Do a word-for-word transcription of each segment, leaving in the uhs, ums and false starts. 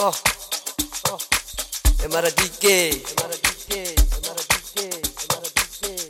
Oh, oh, M R D K, M R D K, M R D K, M R D K.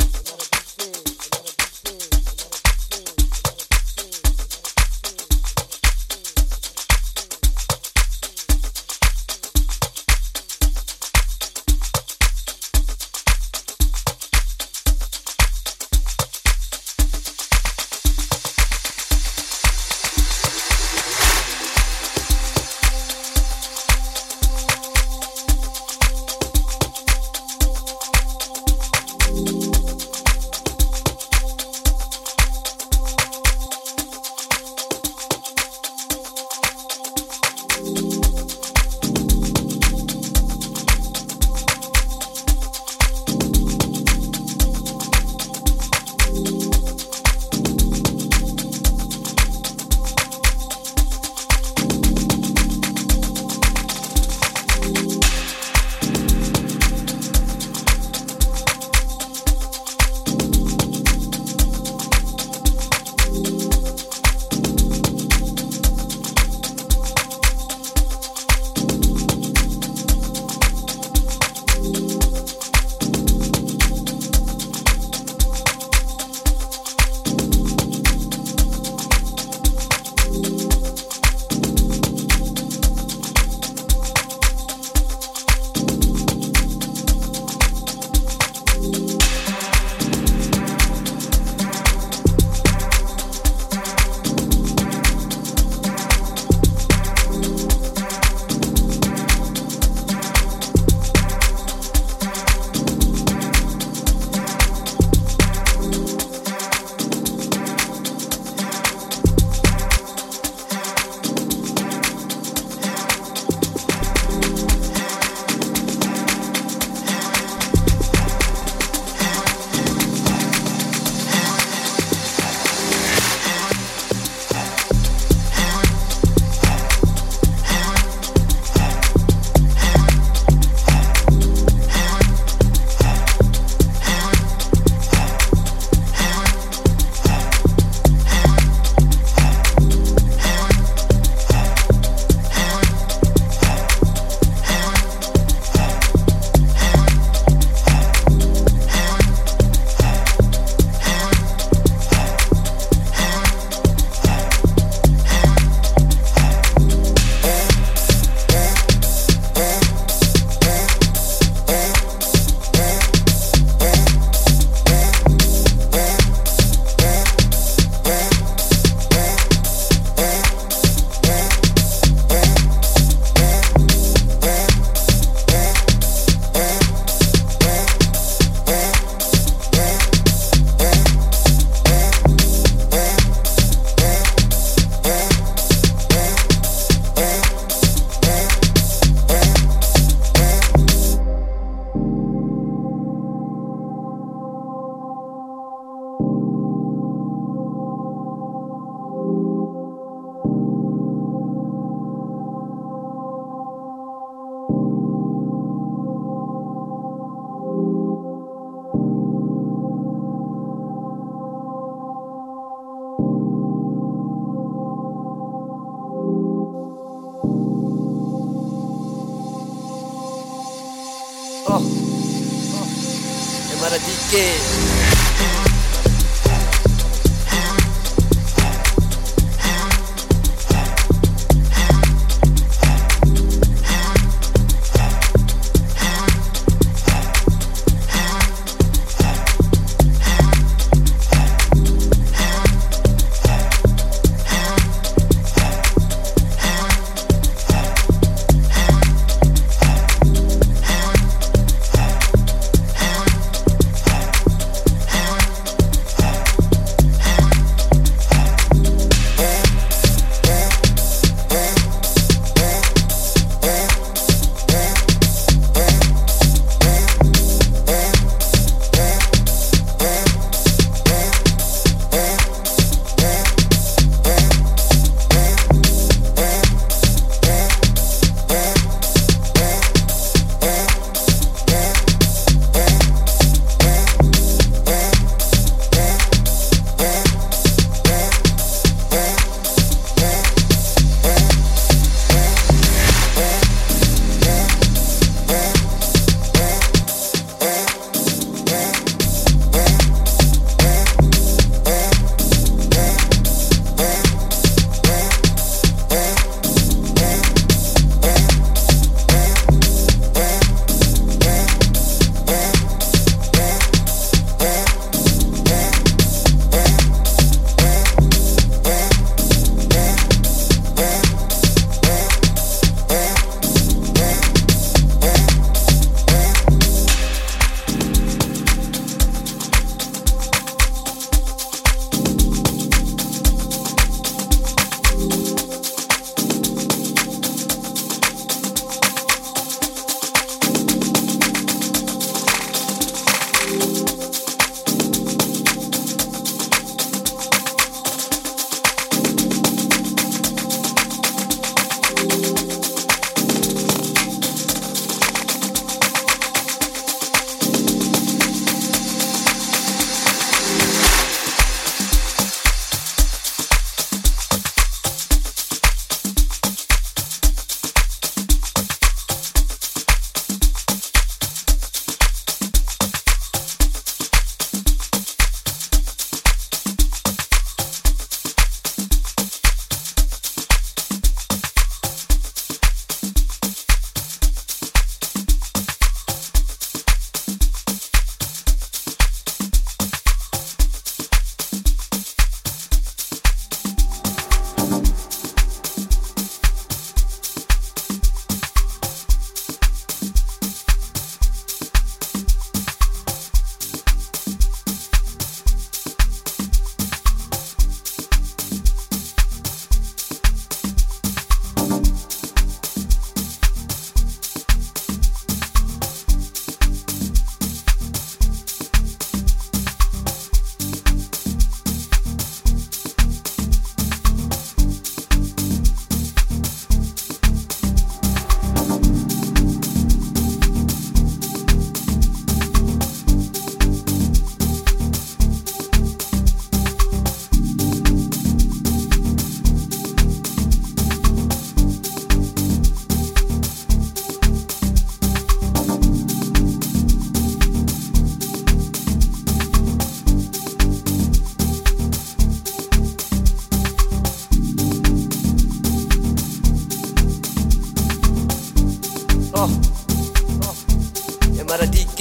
Oh, oh, M R D K.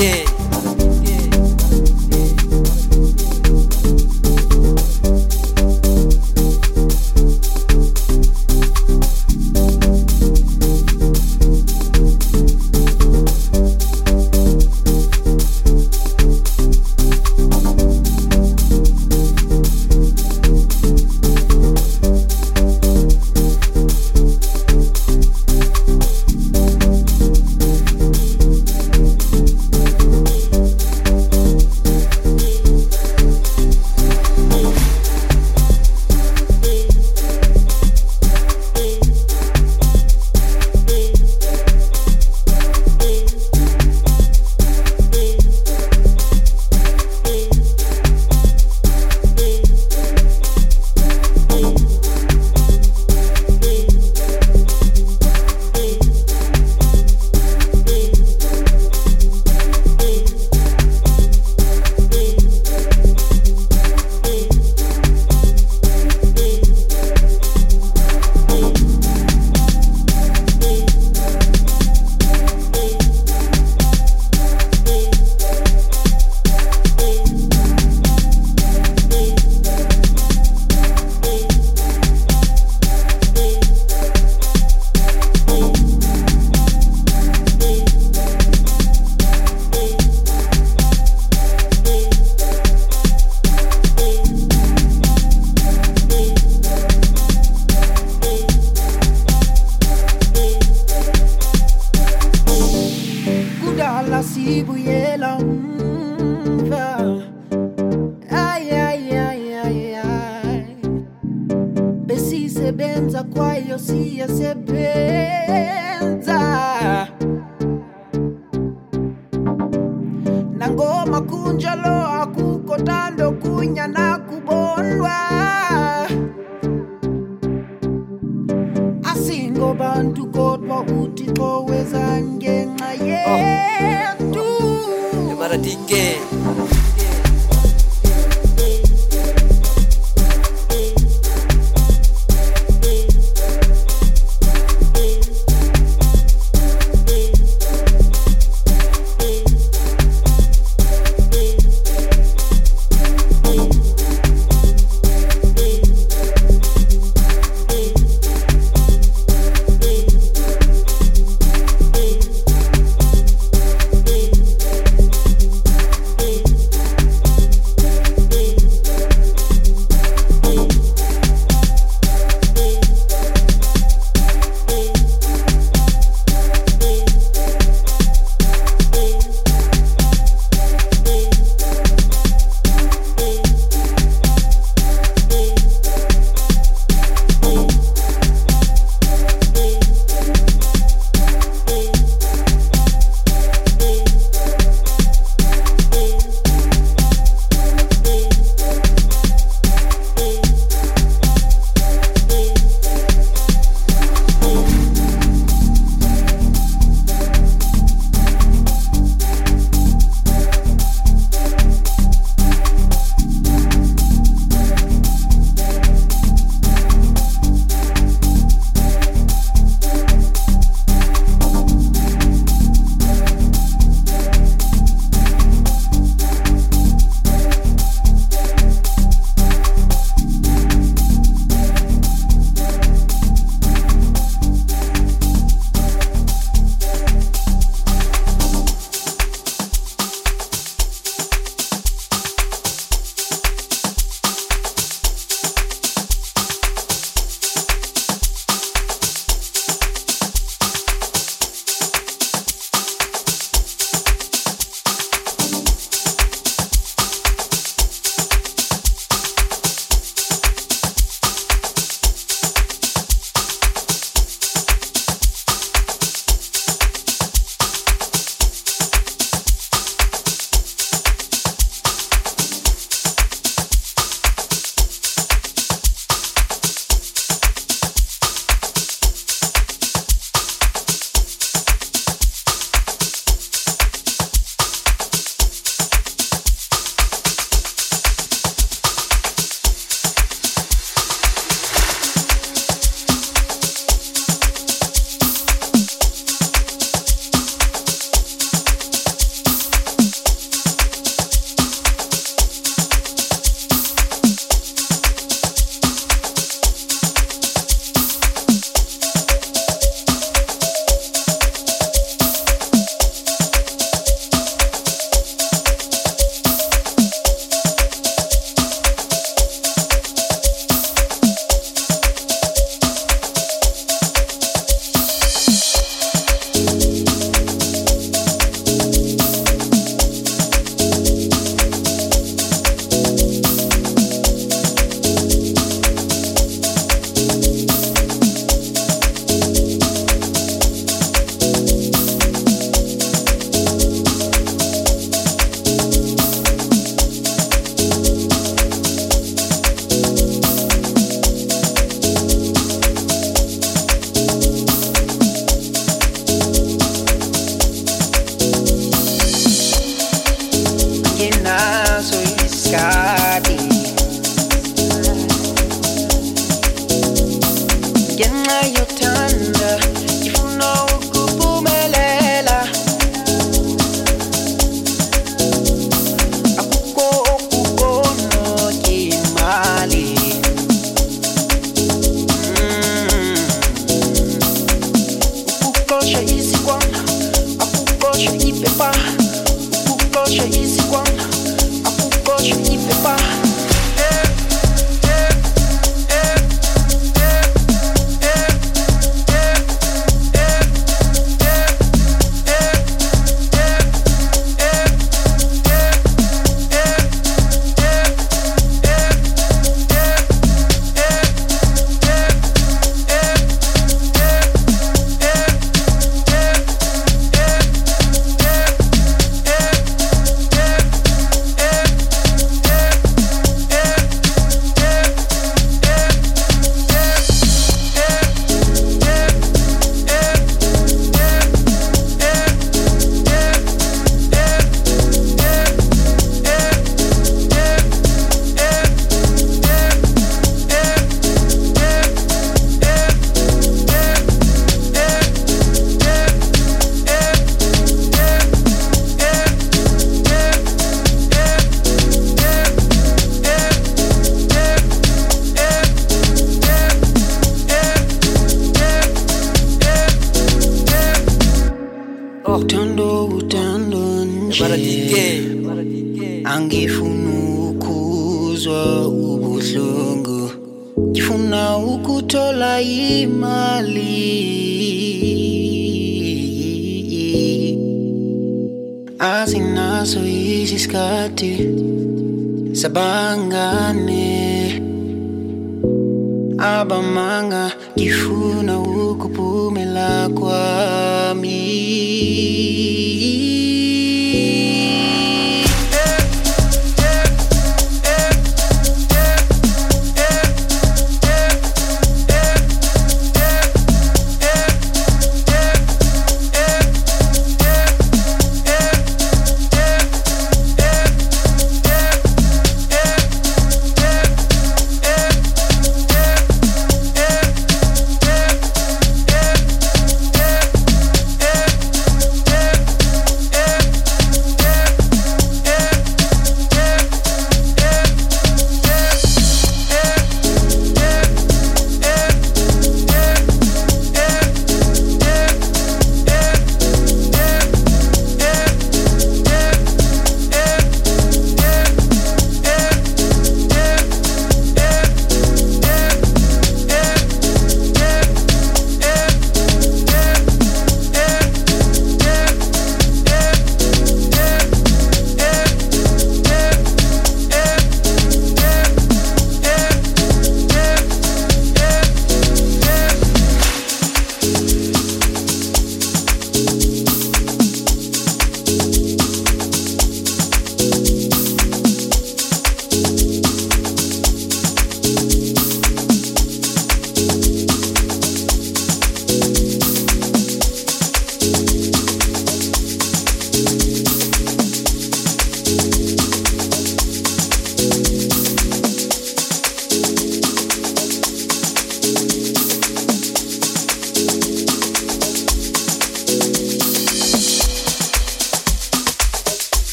Dike. Sibuyela umva, ay ay ay ay ay, besisebenza kwayo siyasebenza, nangoma kunjalo akukho tando kunya nakubonwa, asingobantu kodwa uThixo wenza ngenxa yethu. Emara Dike. ukuthola imali asinaso isikhathi sabangane abamanga ngifuna ukuphumela kwami.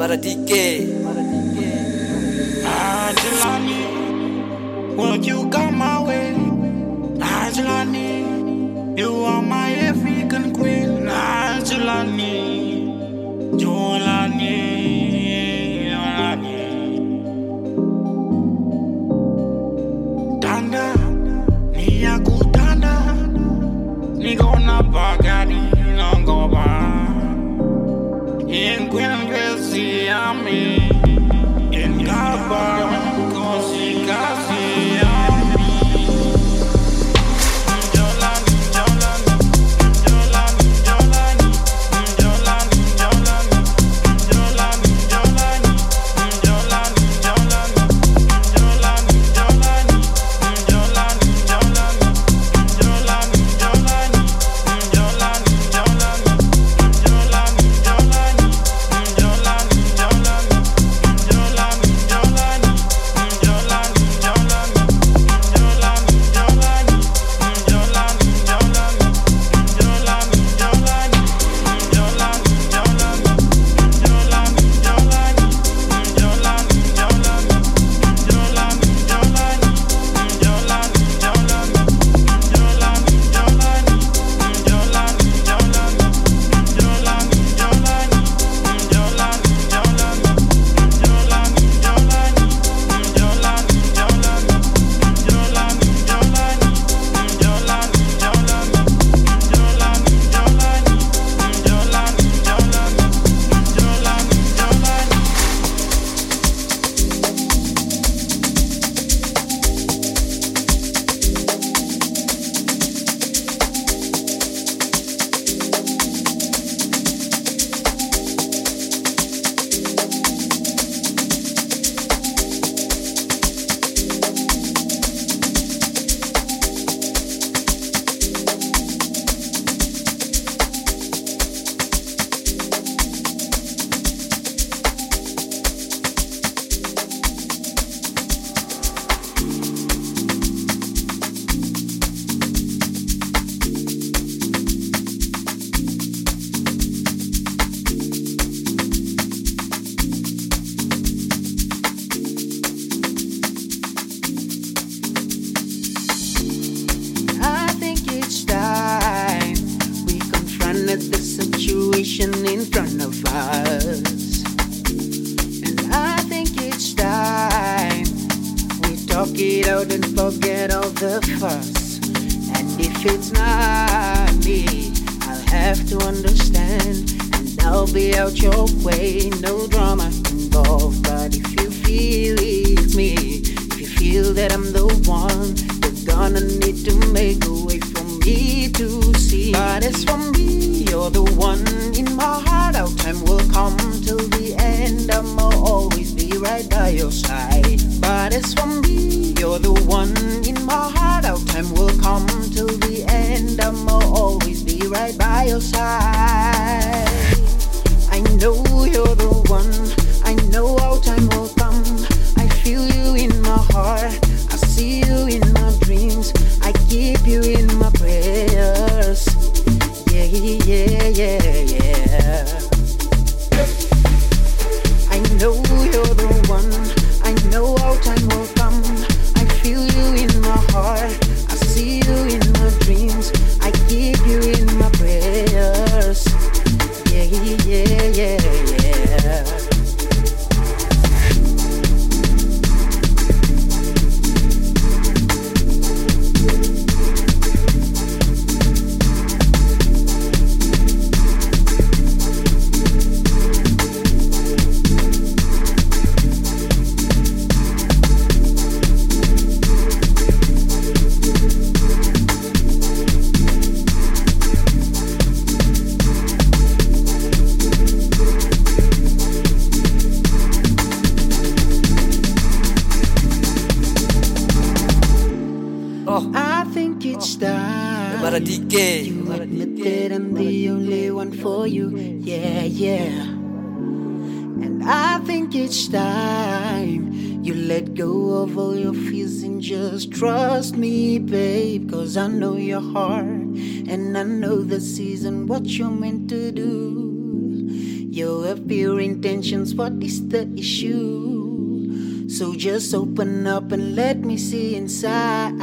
Maradike, Angelani, won't you come my way? Angelani, you are my African queen. Angelani, Jolani, Jolani. Tanda, ni aku tanda, ni gonna bagadi, no go ba. In Queen Gracie, I'm in Gaba, Cosi, Cassi, Jolani, Jolani, Jolani, Jolani, Jolani, Jolani, Jolani, Jolani, Jolani, Jolani, Jolani, Jolani, Jolani, Jolani, Jolani, Jolani, Jolani, Jolani. The situation in front of us, and I think it's time we talk it out and forget all the fuss. And if it's not me, I'll have to understand, and I'll be out your way. No drama involved, but if you feel it's me, if you feel that I'm the one, you're gonna need to make a way for me to see. But as for me, you're the one in my heart. Our time will come till the end. I'ma always be right by your side. But as for me, you're the one in my heart. Our time will come till the end. I'ma always be right by your side. I know you're the one. I know our time will come. I feel you in my heart. I see you in my dreams. I keep you in my prayers. Yeah, yeah, yeah, yeah. I know you're the one. I know our time will come. I feel you in my heart. I see you in my dreams. I keep you in my prayers. Yeah, yeah, yeah, yeah. I think it's time. Maradike, You admit that I'm the only one for you. Yeah, yeah. And I think it's time you let go of all your fears and just trust me, babe. Cause I know your heart, and I know the season, what you're meant to do. Your pure intentions, what is the issue? So just open up and let me see inside.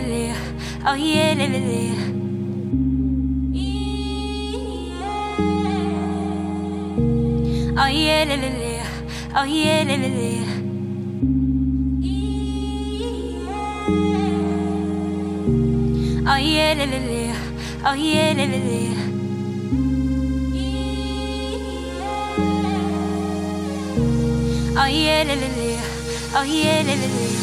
Oh yeah, la, la, la. Oh yeah, la, la, la. Oh yeah, la, la, la. Oh yeah, la, la, la. Oh yeah, la, la, la. Oh yeah, la, la, la. Oh yeah, la, la, la.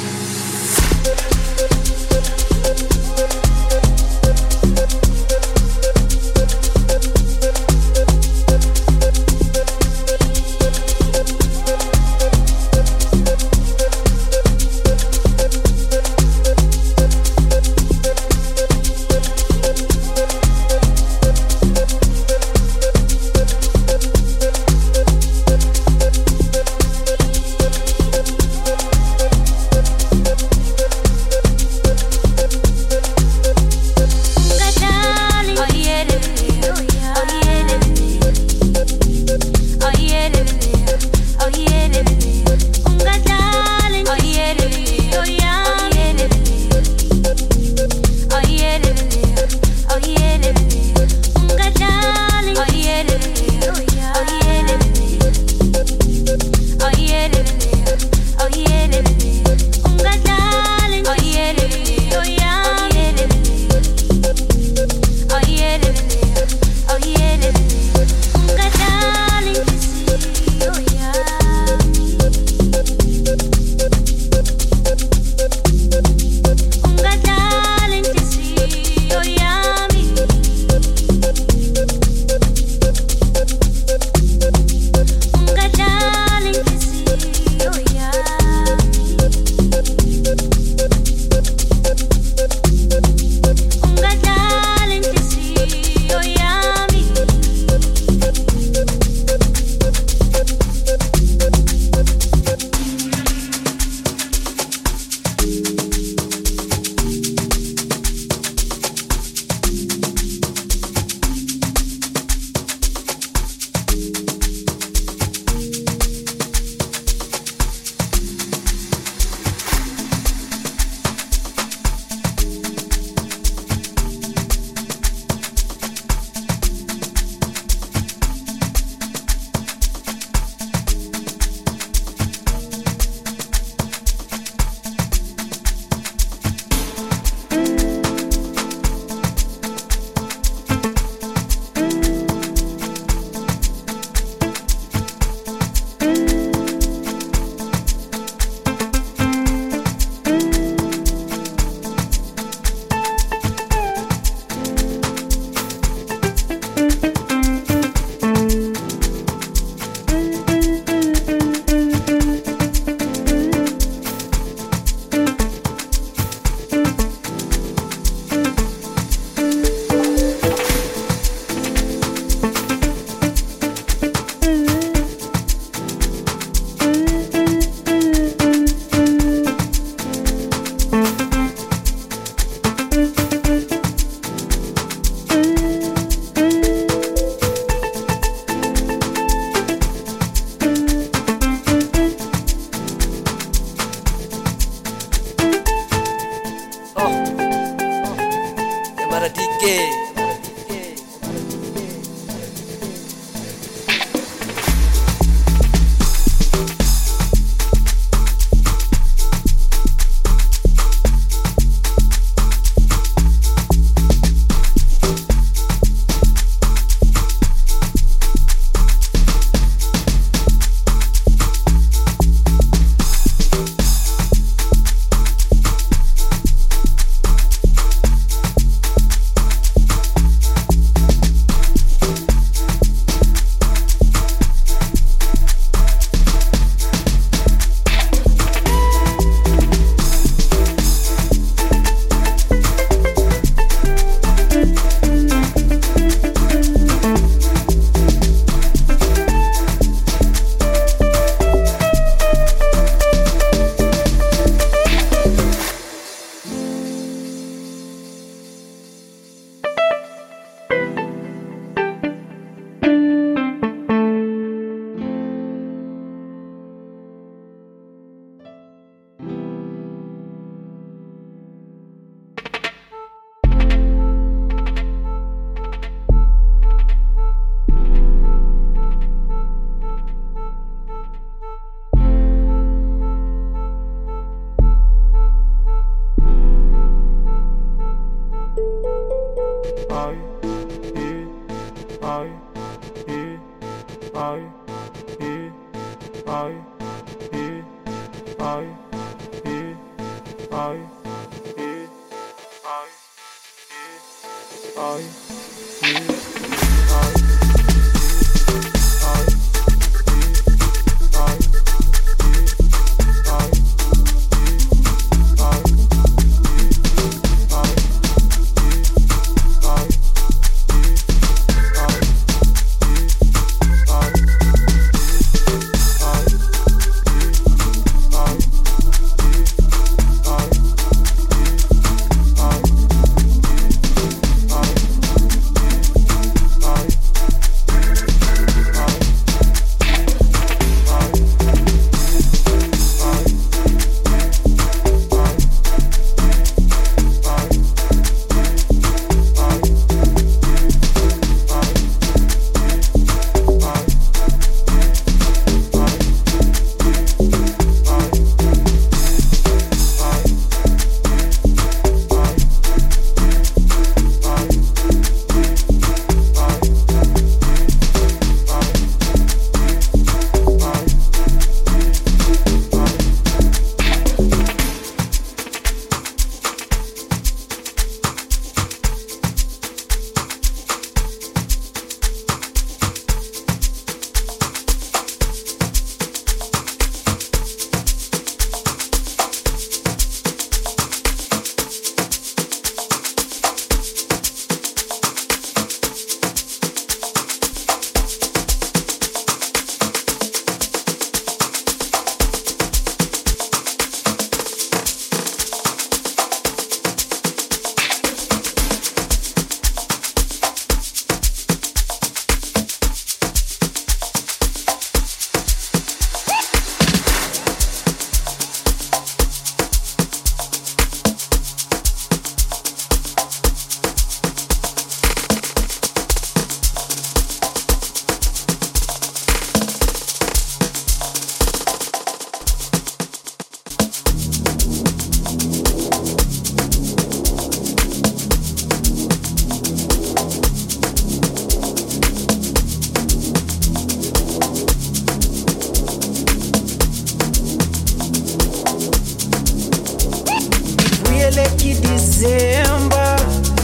December,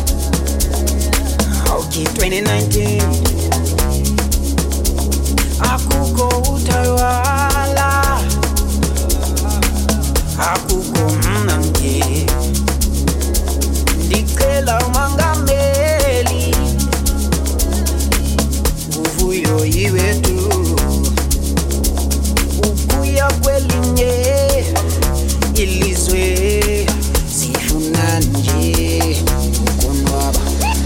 okay, twenty nineteen. Akuko utawala, akuko mnamke, dikela mangameli, uvuyo iwetu, ukuya kwelinye, ilizwe. Nanje ukonwaba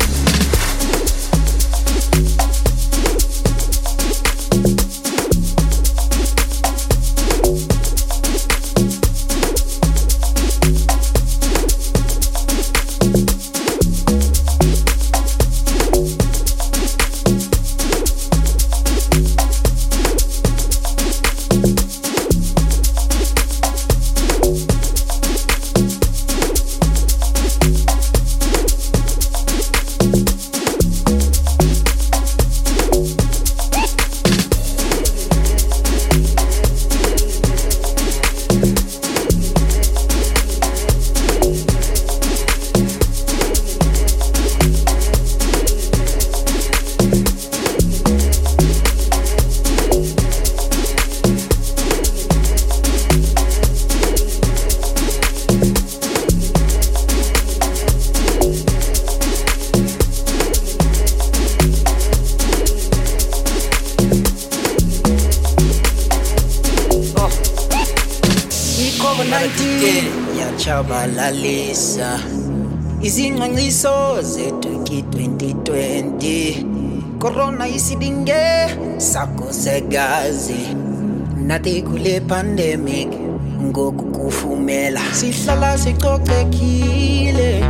yachabalalisa izingxanxiso zethu twenty twenty. Corona isidinge sakho segazi, nathi kule pandemic ngoku kufumela sihlala sicocekile,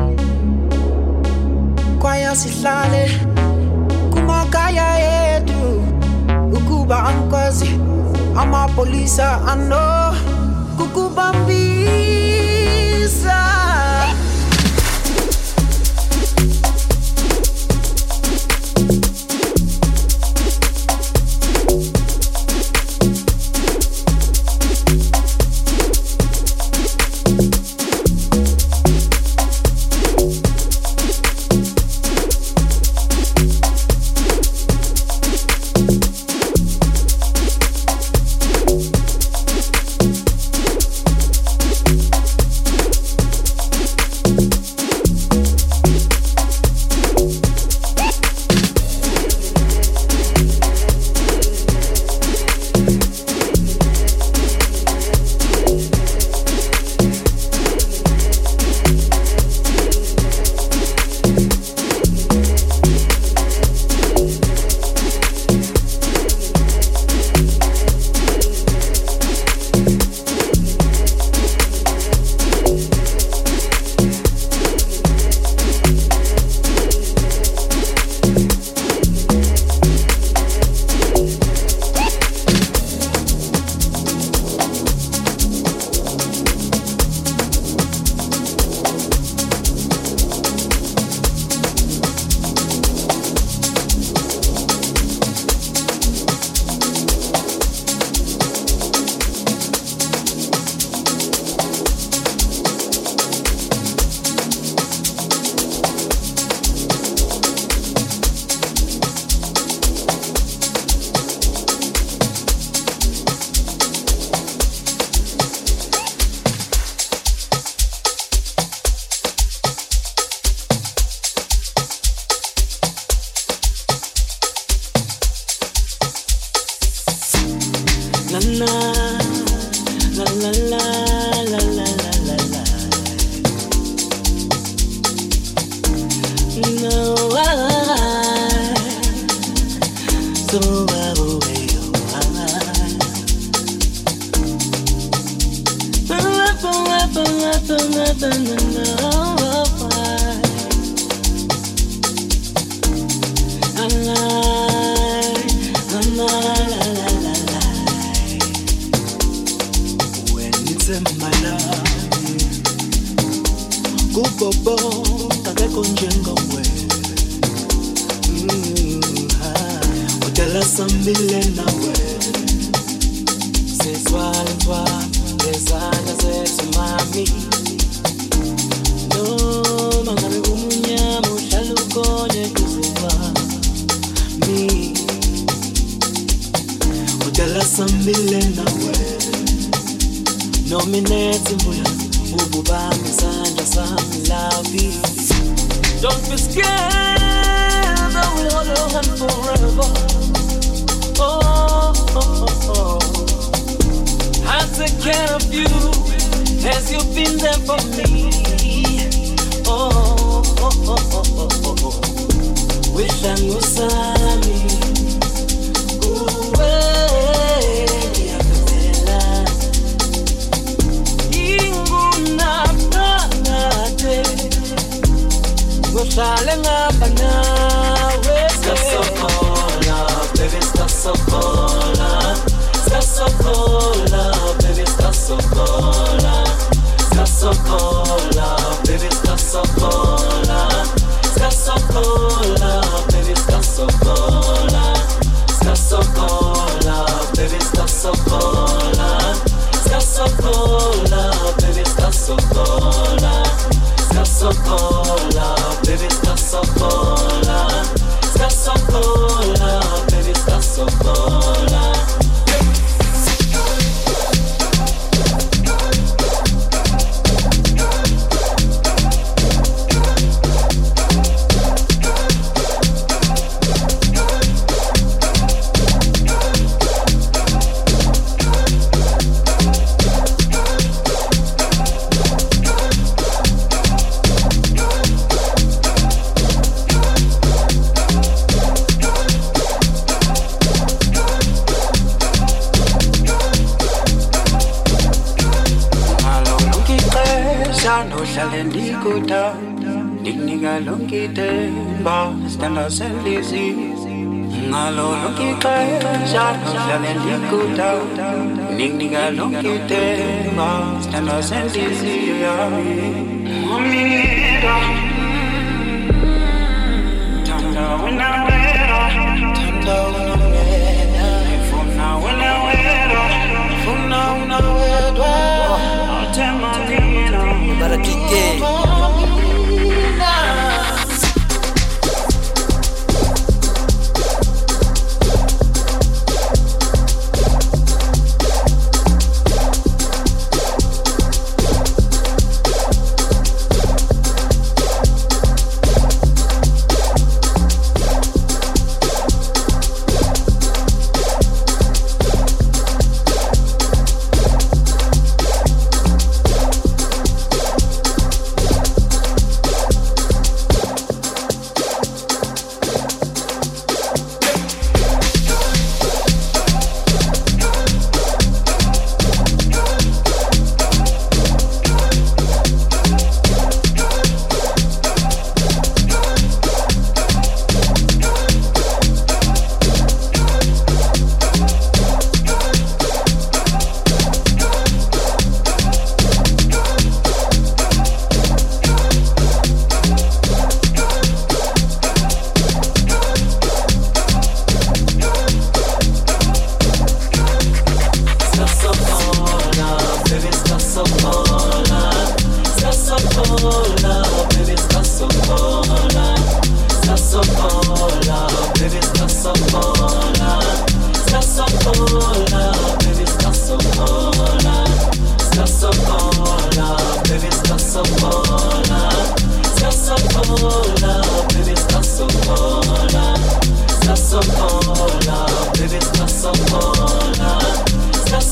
kwaya sihlale kumakaya ethu ukuba ankwazi amapolisa ano kukubambisa. Sta so cola, baby, sta so cola, sta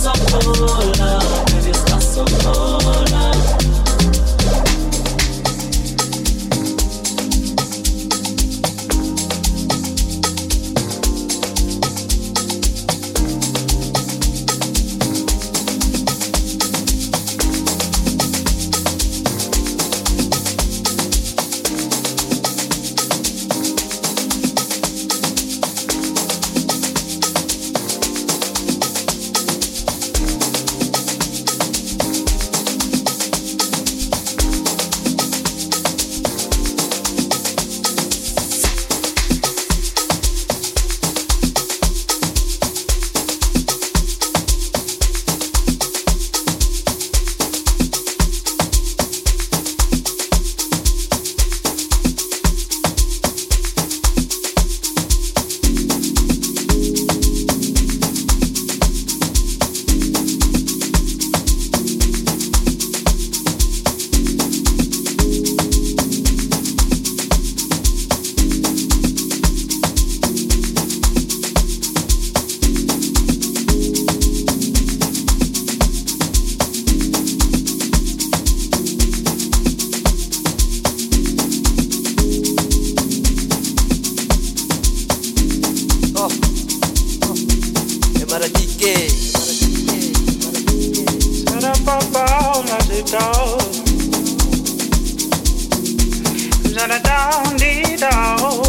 da down dee down.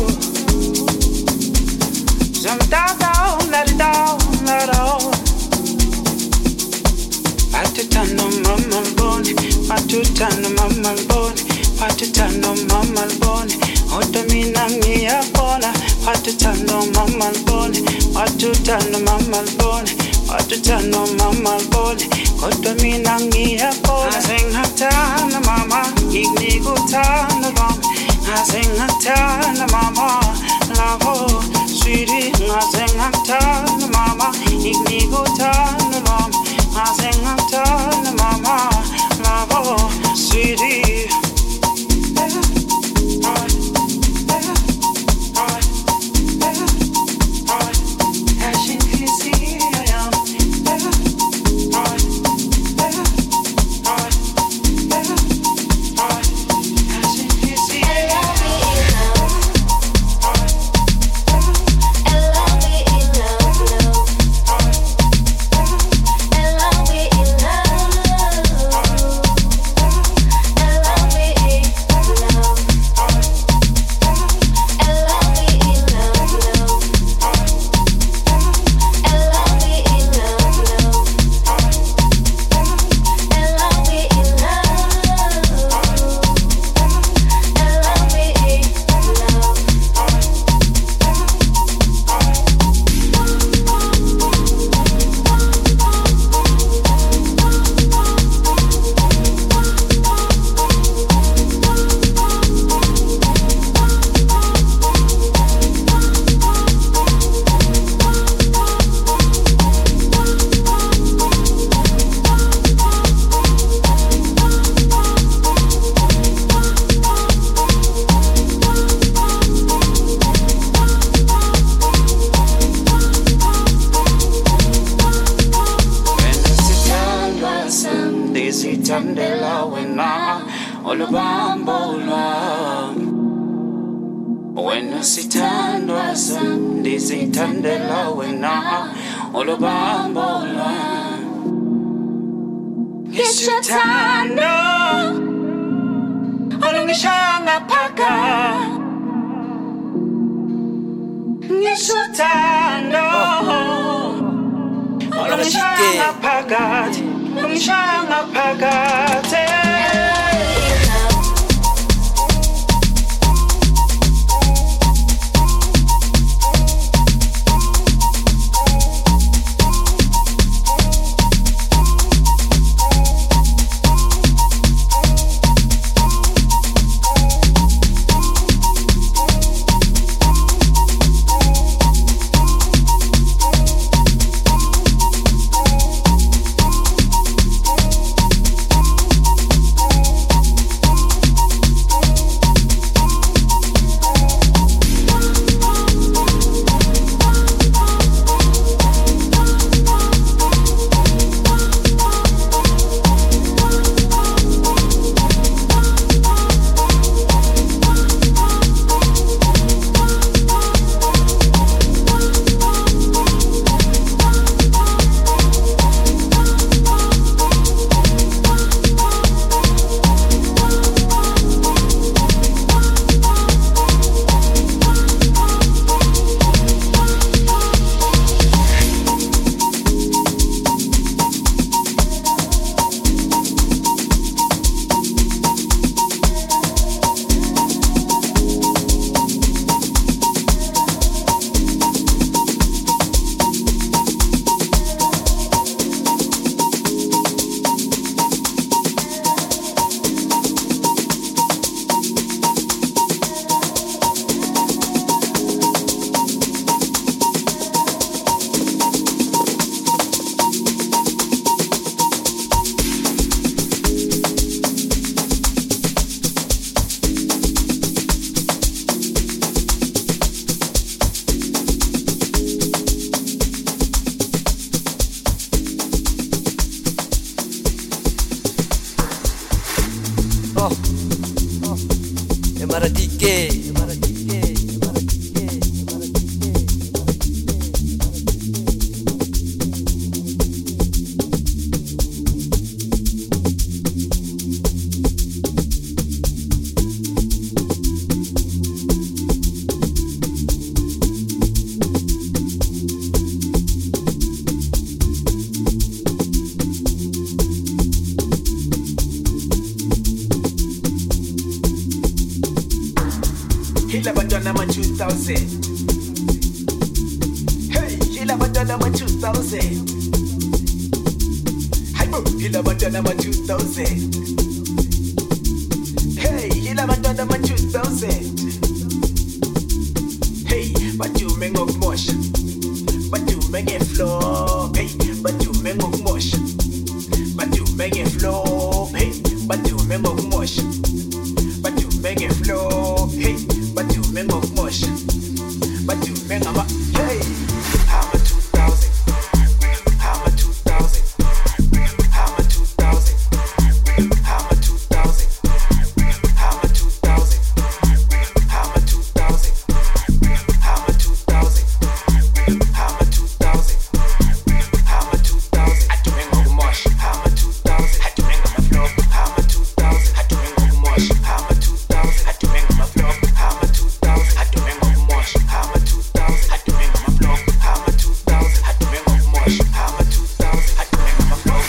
Some down down let it down let it down. Patutano mama bone, patutano mama bone, patutano mama bone. Otomina ngia bona, patutano mama bone, patutano mama bone, patutano mama bone. Otomina ngia bona. I sing hatana mama, igni gutana bam. I sing hatana mama, lavo sweetie. I sing hatana mama, igni gutana bam. I sing hatana mama, lavo sweetie. Hila badana ma two thousand. Hey, hila badana ma two thousand. Hypo, hila badana ma two thousand. Hey, hila badana ma two thousand. Hey, but you mengok mosh. But you mengek flow. Hey, but you mengok mosh. But you mengek flow. Hey, but you mengok mosh. But you mengek flow. Hey, but you mengok mosh. But you mengama. Hey, I'm a two thousand. I'm a two thousand. I'm a two thousand. I'm a two thousand. I'm a two thousand. I'm a two thousand. I'm a two thousand. I'm a two thousand. I'm a two thousand. I do mengo mosh. I'm a two thousand. I do mengo my flow. I'm a two thousand. I do mengo mosh. I'm a two thousand. I do mengo my flow. I'm a two thousand. I do mengo mosh. I'm a two thousand. I do mengo my flow. I'm a two thousand. I do mengo mosh. I'm a two thousand. I do mengo my flow.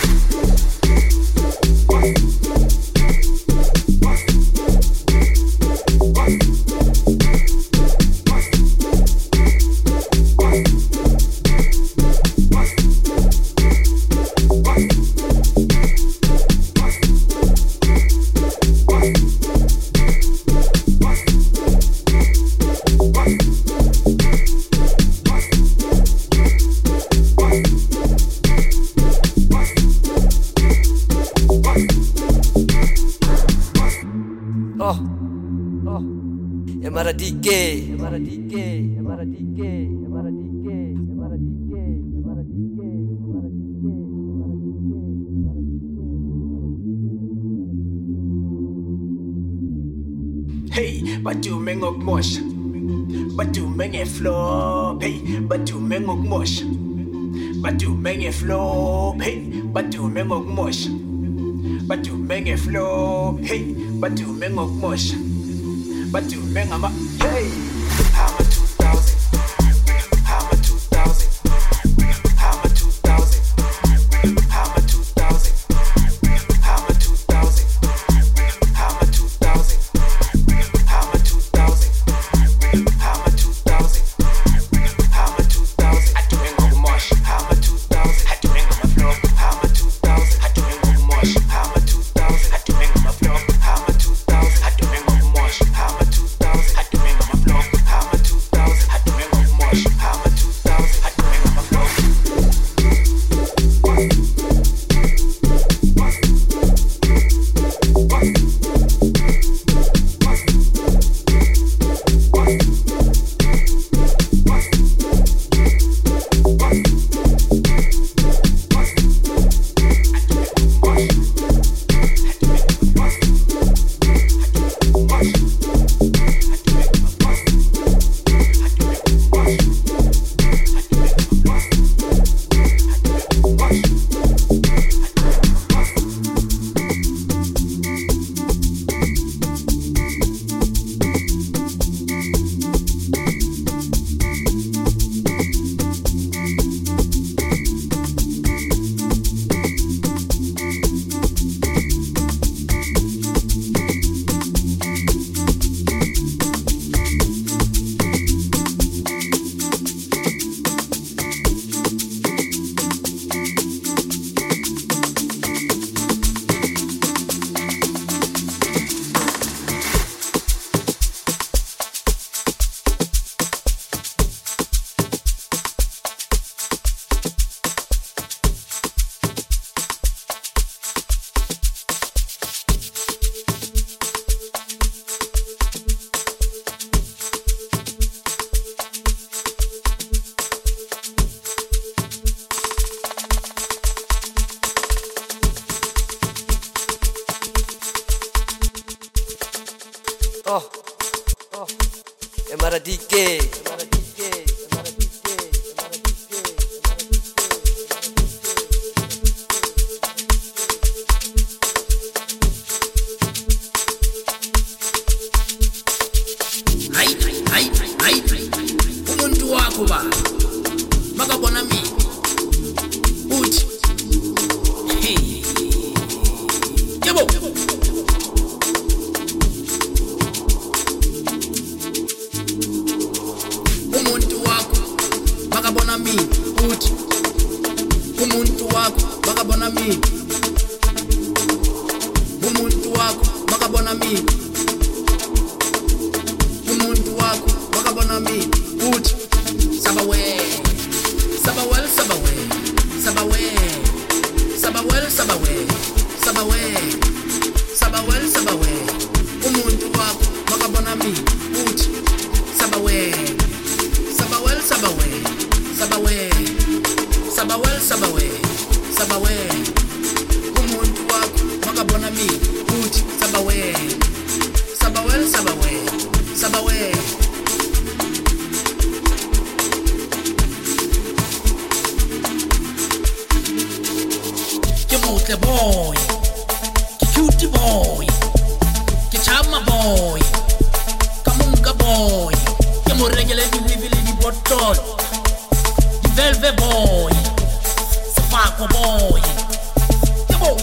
Oh, oh, Yamara D K, Yamara D K, Yamara D K, Yamara D K, Yamara D K, Yamara D K, Yamara D K, Yamara D K. Hey, but you mengok mosh. But you menge flow. Hey, but you mengok mosh. But you menge flow. Hey, but you mengok mosh. But you menge flow. Hey, but you mengok mosh. But you mengama. Hey, I'm a two thousand. I'm a two thousand. I'm a two thousand. I'm a two thousand. I'm a two thousand. I'm a two thousand. I'm a two thousand. I'm a two thousand. I'm a two thousand. I do mengo mosh. I'm a two thousand. I do mengo my flow. I'm a two thousand. I do mengo mosh. I'm a two thousand. I do mengo my flow. I'm a two thousand. I do mengo mosh. I'm a two thousand. I do mengo my flow. I'm a two thousand. I do mengo mosh. I'm a two thousand. I do mengo my flow. Oh, oh, Yamara D K, Yamara D K, Yamara D K, Yamara D K, Hai, hai, hai, umuntu wakho ba makabona mina uthi hey yebo mini uthi umuntu wakho makabona mini umuntu wakho makabona mini umuntu wakho makabona mini uthi sabawe sabawe sabawe sabawe sabawe sabawe sabawe sabawe sabawe umuntu wakho makabona mini uthi sabawe sabawe sabawe sabawe sabawe sabawe sabawe umuntu wakho makabona mini uthi sabawe sabawe sabawe sabawe ke motle boy ke cute boy ke chama boy ka munka boy ke mo regele di wivile di bottle di velve boy safako boy ke bo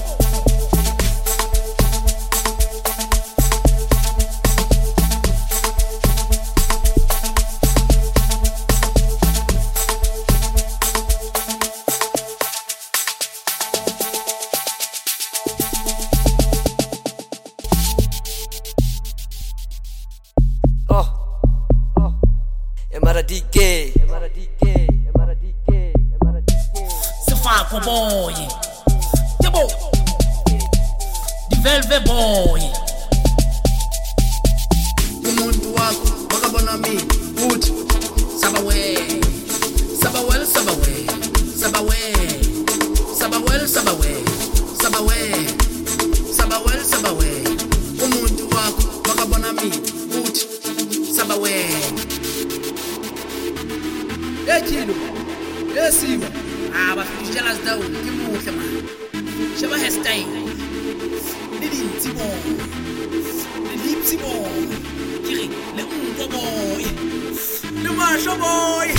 Oh, oh, Emaradike, Emaradike, Emaradike, Emaradike. safako boy ke bo di velve boy umuntu wakho makabona mini uthi sabawe sabawe sabawe sabawe sabawe sabawe sabawe sabawe sabawe umuntu wakho makabona mini uthi sabawe ekilo esiwa aba fitshela zidawo ke muhle man sheba hairstyle le dintsi bo le lipsi bo kiri le unko boy le masho boy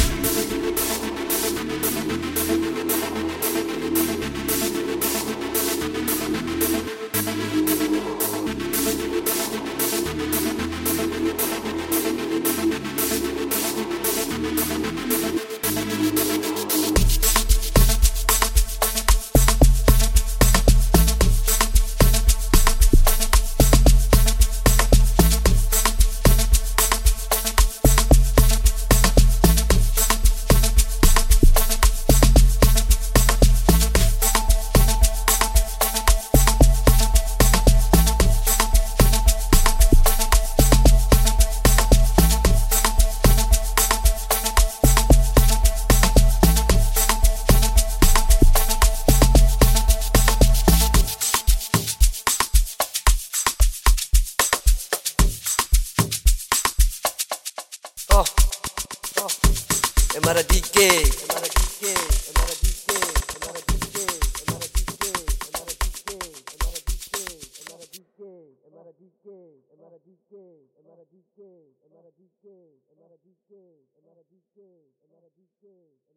Oh, oh, Emaradike, Emaradike, Emaradike, Emaradike, Emaradike, Emaradike, Emaradike, Emaradike, Emaradike, Emaradike, Emaradike, Emaradike, Emaradike, Emaradike, Emaradike, Emaradike.